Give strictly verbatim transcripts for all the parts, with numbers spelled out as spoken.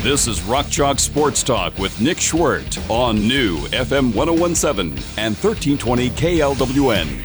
This is Rock Chalk Sports Talk with Nick Schwerdt on new F M one oh one point seven and thirteen twenty K L W N.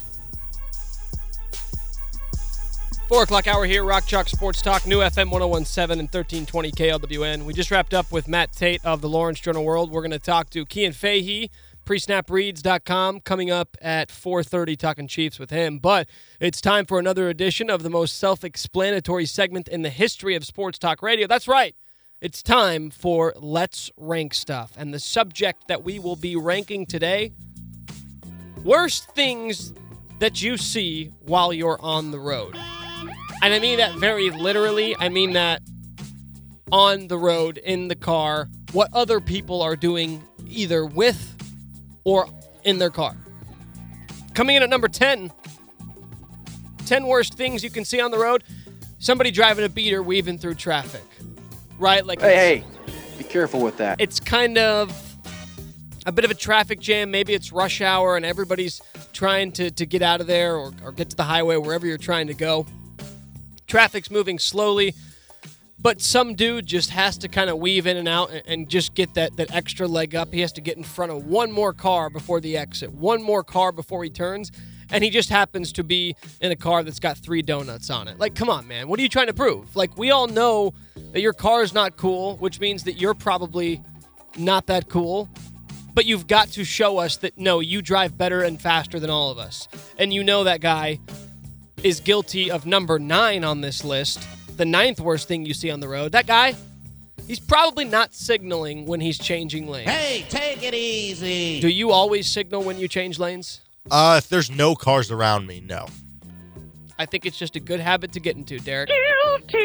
Four o'clock hour here, Rock Chalk Sports Talk, new F M one oh one point seven and thirteen twenty K L W N. We just wrapped up with Matt Tate of the Lawrence Journal-World. We're going to talk to Kian Fahey, pre snap reads dot com, coming up at four thirty, talking Chiefs with him. But it's time for another edition of the most self-explanatory segment in the history of sports talk radio. That's right. It's time for Let's Rank Stuff. And the subject that we will be ranking today, worst things that you see while you're on the road. And I mean that very literally. I mean that on the road, in the car, what other people are doing either with or in their car. Coming in at number ten, ten worst things you can see on the road. Somebody driving a beater weaving through traffic, right? Like, hey, hey, be careful with that. It's kind of a bit of a traffic jam. Maybe it's rush hour and everybody's trying to, to get out of there or, or get to the highway, wherever you're trying to go. Traffic's moving slowly, but some dude just has to kind of weave in and out and, and just get that, that extra leg up. He has to get in front of one more car before the exit, one more car before he turns, and he just happens to be in a car that's got three donuts on it. Like, come on, man. What are you trying to prove? Like, we all know that your car is not cool, which means that you're probably not that cool, but you've got to show us that, no, you drive better and faster than all of us. And you know that guy is guilty of number nine on this list, the ninth worst thing you see on the road. That guy, he's probably not signaling when he's changing lanes. Hey, take it easy. Do you always signal when you change lanes? Uh, if there's no cars around me, no. I think it's just a good habit to get into, Derek. Guilty.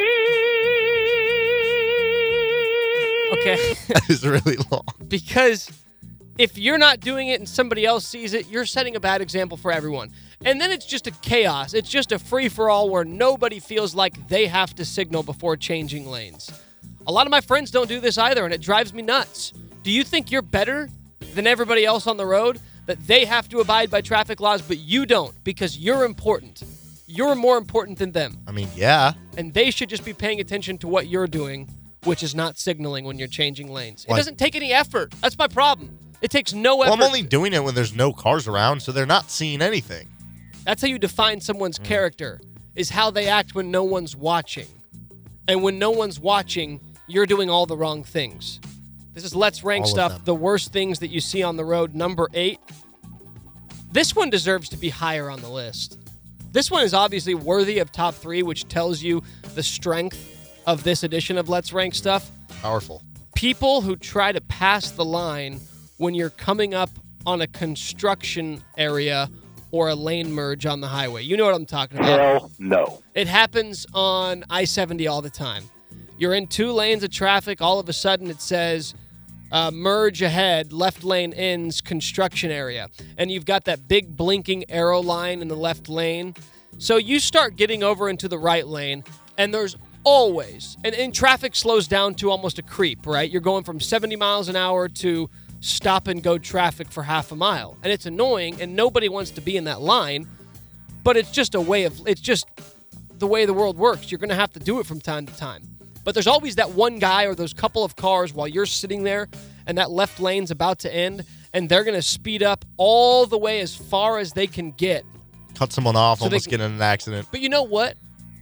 Okay. That is really long. Because if you're not doing it and somebody else sees it, you're setting a bad example for everyone. And then it's just a chaos. It's just a free-for-all where nobody feels like they have to signal before changing lanes. A lot of my friends don't do this either, and it drives me nuts. Do you think you're better than everybody else on the road? That they have to abide by traffic laws, but you don't because you're important. You're more important than them. I mean, yeah. And they should just be paying attention to what you're doing, which is not signaling when you're changing lanes. Like, it doesn't take any effort. That's my problem. It takes no effort. Well, I'm only doing it when there's no cars around, so they're not seeing anything. That's how you define someone's mm. character, is how they act when no one's watching. And when no one's watching, you're doing all the wrong things. This is Let's Rank all Stuff, the worst things that you see on the road, number eight. This one deserves to be higher on the list. This one is obviously worthy of top three, which tells you the strength of this edition of Let's Rank Stuff. Powerful. People who try to pass the line when you're coming up on a construction area or a lane merge on the highway. You know what I'm talking about. Hell no. It happens on I seventy all the time. You're in two lanes of traffic. All of a sudden it says, uh, merge ahead, left lane ends, construction area. And you've got that big blinking arrow line in the left lane. So you start getting over into the right lane, and there's always, and, and traffic slows down to almost a creep, right? You're going from seventy miles an hour to stop and go traffic for half a mile. And it's annoying, and nobody wants to be in that line, but it's just a way of, it's just the way the world works. You're going to have to do it from time to time. But there's always that one guy or those couple of cars while you're sitting there and that left lane's about to end, and they're going to speed up all the way as far as they can get. Cut someone off, so almost can, get in an accident. But you know what?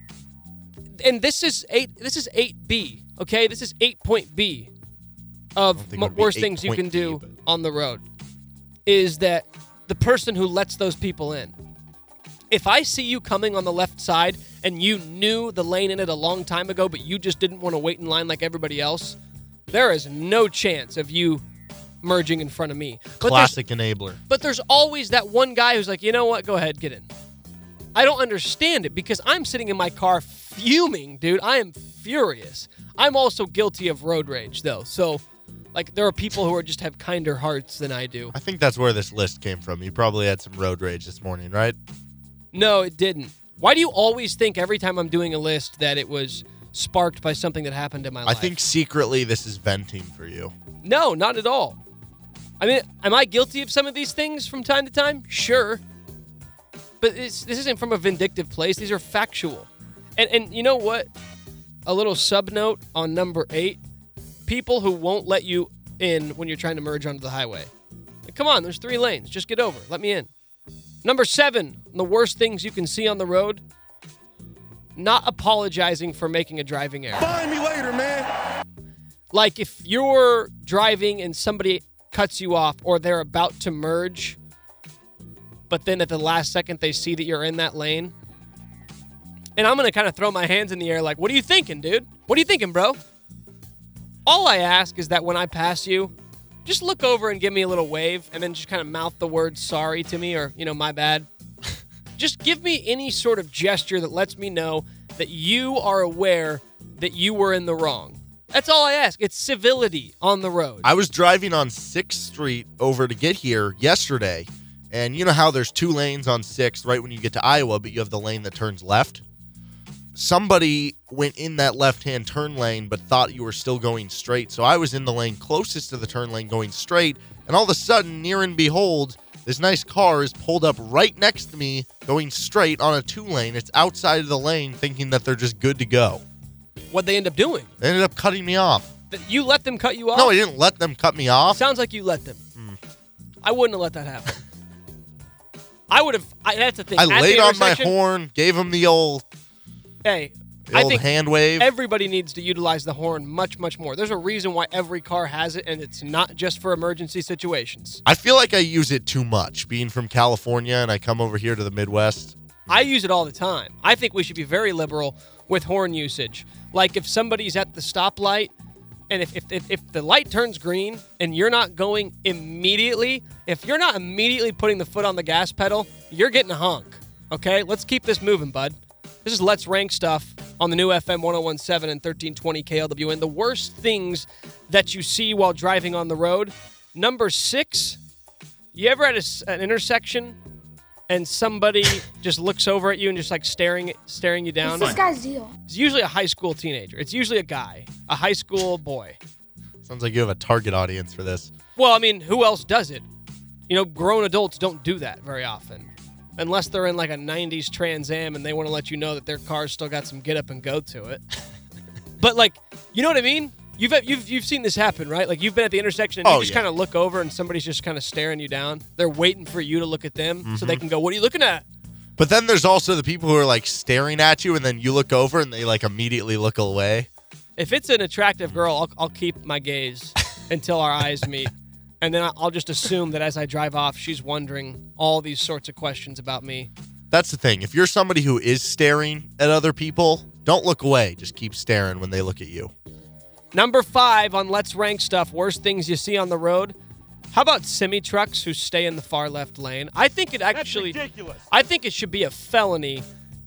And this is eight. This is eight B, okay? This is eight point B of m- worst things you can do B, on the road, is that the person who lets those people in. If I see you coming on the left side and you knew the lane in it a long time ago, but you just didn't want to wait in line like everybody else, there is no chance of you merging in front of me. But Classic enabler. But there's always that one guy who's like, you know what? Go ahead, get in. I don't understand it because I'm sitting in my car fuming, dude. I am furious. I'm also guilty of road rage, though. So, like, there are people who are just have kinder hearts than I do. I think that's where this list came from. You probably had some road rage this morning, right? No, it didn't. Why do you always think every time I'm doing a list that it was sparked by something that happened in my I life? I think secretly this is venting for you. No, not at all. I mean, am I guilty of some of these things from time to time? Sure. But it's, this isn't from a vindictive place. These are factual. And and you know what? A little sub note on number eight. people who won't let you in when you're trying to merge onto the highway. Like, come on, there's three lanes. Just get over. Let me in. Number seven, the worst things you can see on the road, not apologizing for making a driving error. Find me later, man. Like if you're driving and somebody cuts you off or they're about to merge, but then at the last second they see that you're in that lane. And I'm going to kind of throw my hands in the air like, what are you thinking, dude? What are you thinking, bro? All I ask is that when I pass you, just look over and give me a little wave and then just kind of mouth the word sorry to me or, you know, my bad. Just give me any sort of gesture that lets me know that you are aware that you were in the wrong. That's all I ask. It's civility on the road. I was driving on sixth Street over to get here yesterday, and you know how there's two lanes on sixth right when you get to Iowa, but you have the lane that turns left? Somebody went in that left-hand turn lane but thought you were still going straight, so I was in the lane closest to the turn lane going straight, and all of a sudden, near and behold, this nice car is pulled up right next to me going straight on a two-lane. It's outside of the lane thinking that they're just good to go. What'd they end up doing? They ended up cutting me off. You let them cut you off? No, I didn't let them cut me off. Sounds like you let them. Mm. I wouldn't have let that happen. I would have. I, that's the thing. I At laid the on my intersection- horn, gave them the old, Hey, the I old think hand wave. everybody needs to utilize the horn much, much more. There's a reason why every car has it, and it's not just for emergency situations. I feel like I use it too much, being from California, and I come over here to the Midwest. I use it all the time. I think we should be very liberal with horn usage. Like if somebody's at the stoplight, and if, if, if, if the light turns green and you're not going immediately, if you're not immediately putting the foot on the gas pedal, you're getting a honk. Okay? Let's keep this moving, bud. This is Let's Rank Stuff on the new F M one oh one point seven and thirteen twenty K L W N. The worst things that you see while driving on the road. Number six, you ever at a, an intersection and somebody just looks over at you and just like staring staring you down? What's this guy's deal? It's usually a high school teenager. It's usually a guy, a high school boy. Sounds like you have a target audience for this. Well, I mean, who else does it? You know, grown adults don't do that very often. Unless they're in like a nineties Trans Am and they want to let you know that their car's still got some get up and go to it. But like, you know what I mean? You've you've you've seen this happen, right? Like you've been at the intersection and Oh, you just yeah. kind of look over and somebody's just kind of staring you down. They're waiting for you to look at them Mm-hmm. so they can go, "What are you looking at?" But then there's also the people who are like staring at you, and then you look over and they like immediately look away. If it's an attractive girl, I'll I'll keep my gaze until our eyes meet. And then I'll just assume that as I drive off, she's wondering all these sorts of questions about me. That's the thing. If you're somebody who is staring at other people, don't look away. Just keep staring when they look at you. Number five on Let's Rank Stuff, worst things you see on the road. How about semi-trucks who stay in the far left lane? I think it actually, That's ridiculous. I think it should be a felony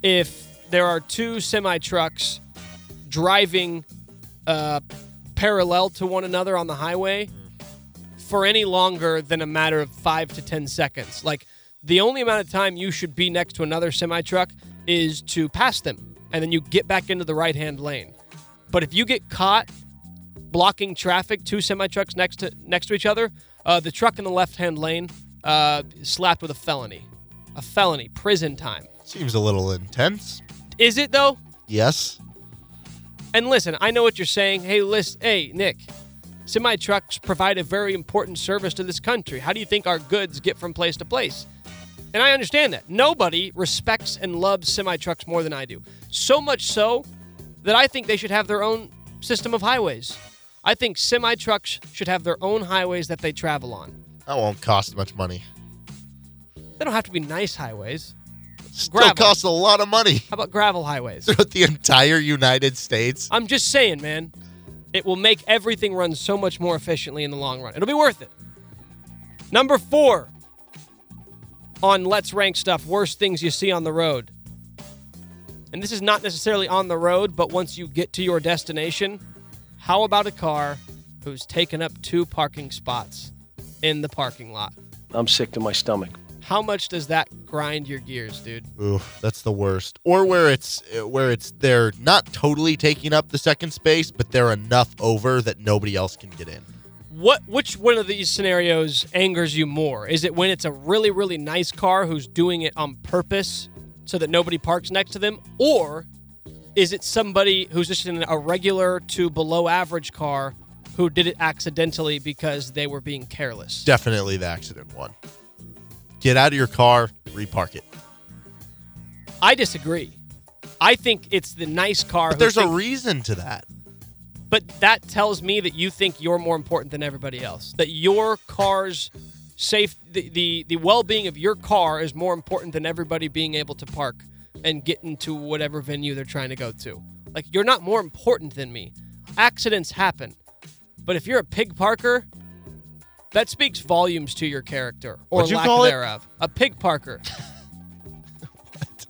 if there are two semi-trucks driving uh, parallel to one another on the highway for any longer than a matter of five to ten seconds. Like, the only amount of time you should be next to another semi-truck is to pass them, and then you get back into the right-hand lane. But if you get caught blocking traffic, two semi-trucks next to next to each other, uh, the truck in the left-hand lane uh, is slapped with a felony. A felony, prison time. Seems a little intense. Is it, though? Yes. And listen, I know what you're saying. Hey, listen, hey, Nick, semi-trucks provide a very important service to this country. How do you think our goods get from place to place? And I understand that. Nobody respects and loves semi-trucks more than I do. So much so that I think they should have their own system of highways. I think semi-trucks should have their own highways that they travel on. That won't cost much money. They don't have to be nice highways. Still Gravel. costs a lot of money. How about gravel highways? Throughout the entire United States. I'm just saying, man. It will make everything run so much more efficiently in the long run. It'll be worth it. Number four on Let's Rank Stuff, worst things you see on the road. And this is not necessarily on the road, but once you get to your destination, how about a car who's taken up two parking spots in the parking lot? I'm sick to my stomach. How much does that grind your gears, dude? Ooh, that's the worst. Or where it's where it's they're not totally taking up the second space, but they're enough over that nobody else can get in. What which one of these scenarios angers you more? Is it when it's a really, really nice car who's doing it on purpose so that nobody parks next to them? Or is it somebody who's just in a regular to below average car who did it accidentally because they were being careless. Definitely the accident one. Get out of your car, repark it. I disagree. I think it's the nice car. But there's think, a reason to that. But that tells me that you think you're more important than everybody else. That your car's safe, the, the, the well-being of your car is more important than everybody being able to park and get into whatever venue they're trying to go to. Like, you're not more important than me. Accidents happen. But if you're a pig parker, that speaks volumes to your character or What'd you lack call it? thereof. A pig parker. What?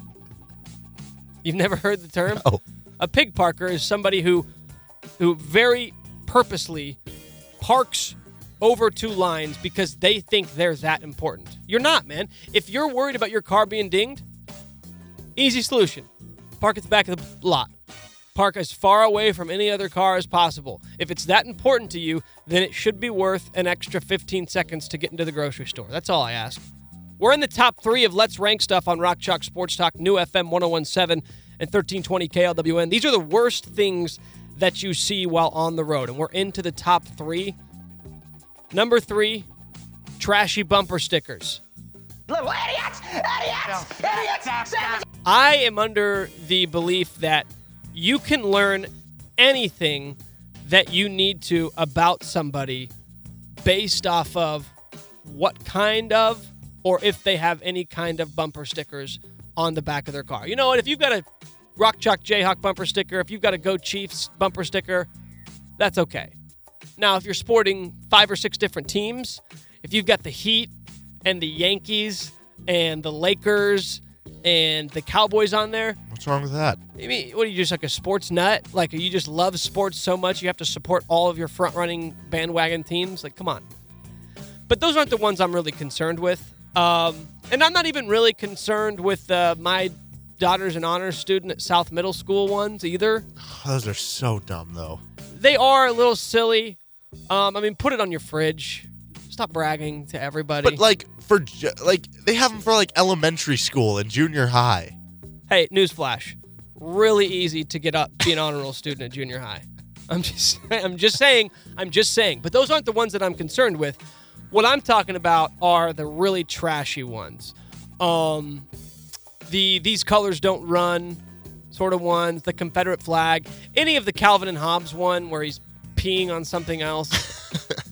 You've never heard the term? No. A pig parker is somebody who who very purposely parks over two lines because they think they're that important. You're not, man. If you're worried about your car being dinged, easy solution. Park at the back of the lot. Park as far away from any other car as possible. If it's that important to you, then it should be worth an extra fifteen seconds to get into the grocery store. That's all I ask. We're in the top three of Let's Rank Stuff on Rock Chalk Sports Talk, New F M one oh one point seven and thirteen twenty K L W N. These are the worst things that you see while on the road, and we're into the top three. Number three, trashy bumper stickers. Little idiots! Idiots! Idiots! I am under the belief that you can learn anything that you need to about somebody based off of what kind of or if they have any kind of bumper stickers on the back of their car. You know what? If you've got a Rock Chalk Jayhawk bumper sticker, if you've got a Go Chiefs bumper sticker, that's okay. Now, if you're sporting five or six different teams, if you've got the Heat and the Yankees and the Lakers and the Cowboys on there, What's wrong with that? I mean, what are you, just like a sports nut? Like, you just love sports so much you have to support all of your front-running bandwagon teams? Like, come on. But those aren't the ones I'm really concerned with. Um, and I'm not even really concerned with uh, my daughter's an honors student at South Middle School ones either. Those are so dumb, though. They are a little silly. Um, I mean, put it on your fridge. Stop bragging to everybody. But, like, for ju- like they have them for, like, elementary school and junior high. Hey, newsflash. Really easy to get up, be an honor roll student at junior high. I'm just, I'm just saying, I'm just saying. But those aren't the ones that I'm concerned with. What I'm talking about are the really trashy ones. Um, the these colors don't run sort of ones, the Confederate flag, any of the Calvin and Hobbes one where he's peeing on something else.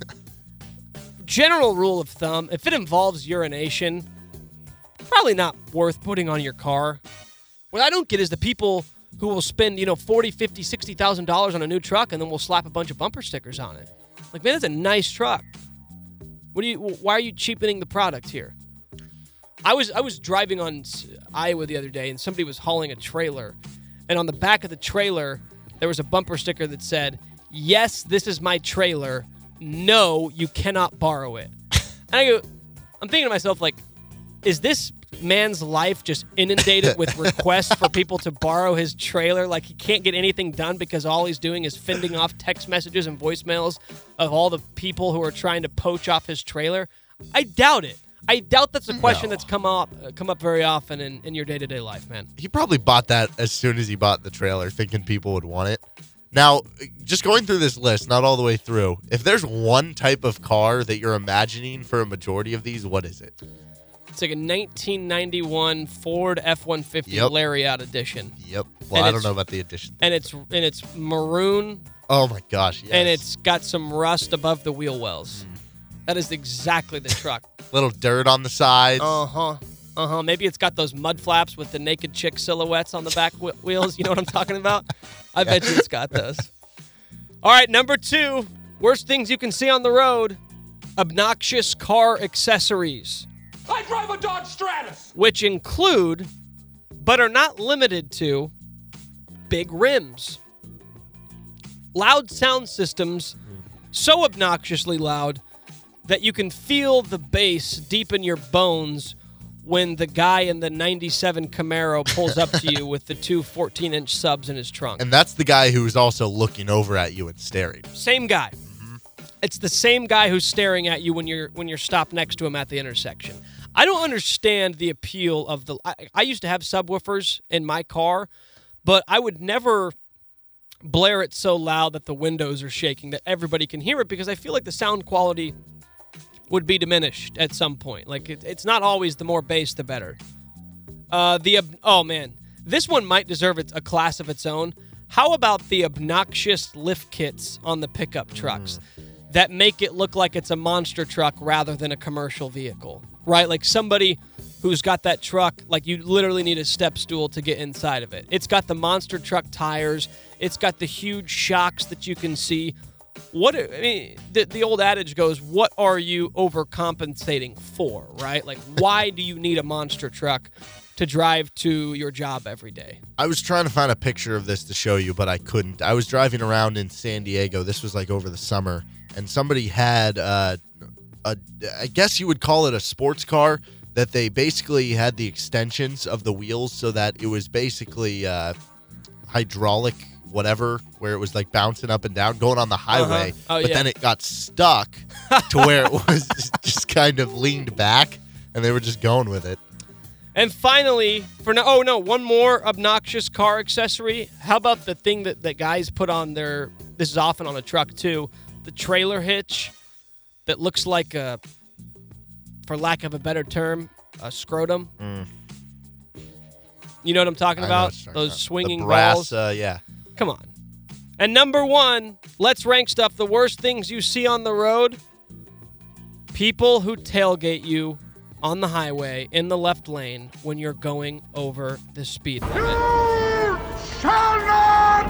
General rule of thumb, if it involves urination, probably not worth putting on your car. What I don't get is the people who will spend, you know, forty, fifty, sixty thousand dollars on a new truck and then will slap a bunch of bumper stickers on it. Like, man, that's a nice truck. What do you? Why are you cheapening the product here? I was I was driving on Iowa the other day, and somebody was hauling a trailer, and on the back of the trailer there was a bumper sticker that said, "Yes, this is my trailer. No, you cannot borrow it." And I go, I'm thinking to myself, like, is this man's life just inundated with requests for people to borrow his trailer? Like, he can't get anything done because all he's doing is fending off text messages and voicemails of all the people who are trying to poach off his trailer? I doubt it. I doubt that's a question No. that's come up uh, come up very often in, in your day-to-day life, man. He probably bought that as soon as he bought the trailer, thinking people would want it. Now, just going through this list, not all the way through, if there's one type of car that you're imagining for a majority of these, what is it? It's like a nineteen ninety-one Ford F one fifty Yep. Lariat edition. Yep. Well, And I don't it's- know about the addition. And it's and it's maroon, Oh, my gosh, yes. and it's got some rust above the wheel wells. That is exactly the truck. little dirt on the sides. Uh-huh. Uh-huh. Maybe it's got those mud flaps with the naked chick silhouettes on the back wh- wheels. You know what I'm talking about? I bet you it's got those. All right, number two, worst things you can see on the road, obnoxious car accessories. I drive a Dodge Stratus. Which include, but are not limited to, big rims. Loud sound systems, so obnoxiously loud that you can feel the bass deep in your bones when the guy in the ninety-seven Camaro pulls up to you with the two fourteen-inch subs in his trunk. And that's the guy who's also looking over at you and staring. Same guy. It's the same guy who's staring at you when you're when you're stopped next to him at the intersection. I don't understand the appeal of the... I, I used to have subwoofers in my car, but I would never blare it so loud that the windows are shaking that everybody can hear it, because I feel like the sound quality would be diminished at some point. Like, it, it's not always the more bass, the better. Uh, the Oh, man. This one might deserve a class of its own. How about the obnoxious lift kits on the pickup trucks mm. that make it look like it's a monster truck rather than a commercial vehicle, right? Like somebody who's got that truck, like you literally need a step stool to get inside of it. It's got the monster truck tires. It's got the huge shocks that you can see. What I mean, the, the old adage goes, what are you overcompensating for, right? Like, why do you need a monster truck to drive to your job every day? I was trying to find a picture of this to show you, but I couldn't. I was driving around in San Diego. This was like over the summer, and somebody had, uh, a, I guess you would call it a sports car, that they basically had the extensions of the wheels so that it was basically uh, hydraulic whatever, where it was like bouncing up and down, going on the highway, uh-huh. oh, but yeah. then it got stuck to where it was just kind of leaned back, and they were just going with it. And finally, for no, oh no, one more obnoxious car accessory. How about the thing that, that guys put on their, this is often on a truck too, the trailer hitch that looks like a, for lack of a better term, a scrotum. Mm. You know what I'm talking I about? talking Those about. swinging the brass, balls. Uh, yeah. Come on. And number one, let's rank stuff. The worst things you see on the road: people who tailgate you on the highway in the left lane when you're going over the speed limit. You shall not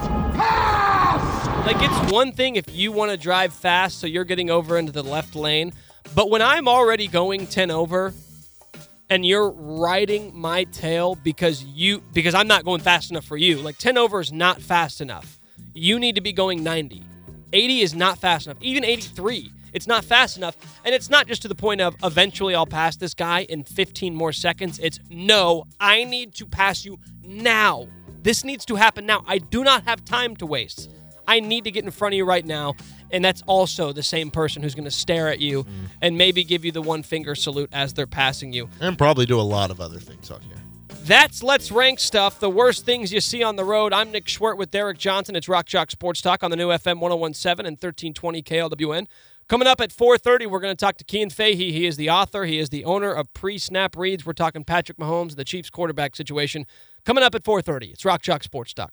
pass! Like, it's one thing if you want to drive fast, so you're getting over into the left lane. But when I'm already going ten over and you're riding my tail because you because I'm not going fast enough for you, like ten over is not fast enough. You need to be going ninety. eighty is not fast enough. Even eighty-three, it's not fast enough. And it's not just to the point of eventually I'll pass this guy in fifteen more seconds. It's no, I need to pass you now. This needs to happen now. I do not have time to waste. I need to get in front of you right now. And that's also the same person who's going to stare at you mm. and maybe give you the one finger salute as they're passing you. And probably do a lot of other things on here. That's Let's Rank Stuff, the worst things you see on the road. I'm Nick Schwerdt with Derek Johnson. It's Rock Chalk Sports Talk on the new F M one oh one point seven and thirteen twenty K L W N. Coming up at four thirty, we're going to talk to Cian Fahey. He is the author. He is the owner of Pre-Snap Reads. We're talking Patrick Mahomes, the Chiefs quarterback situation. Coming up at four thirty, it's Rock Chalk Sports Talk.